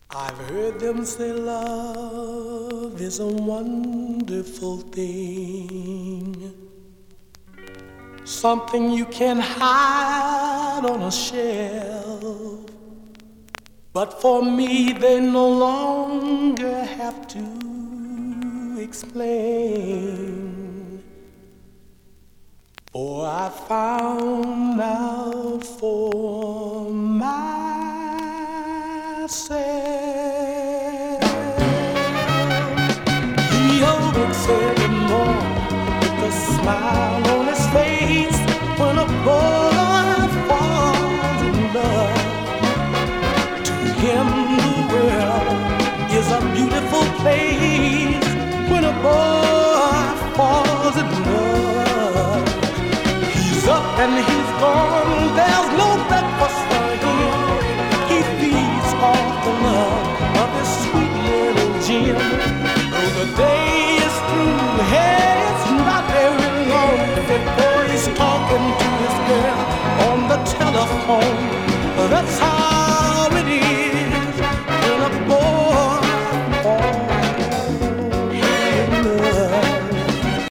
I've heard them say love is a wonderful thing, something you can hide on a shelf. But for me, they no longer have to explain. For I found out for myself.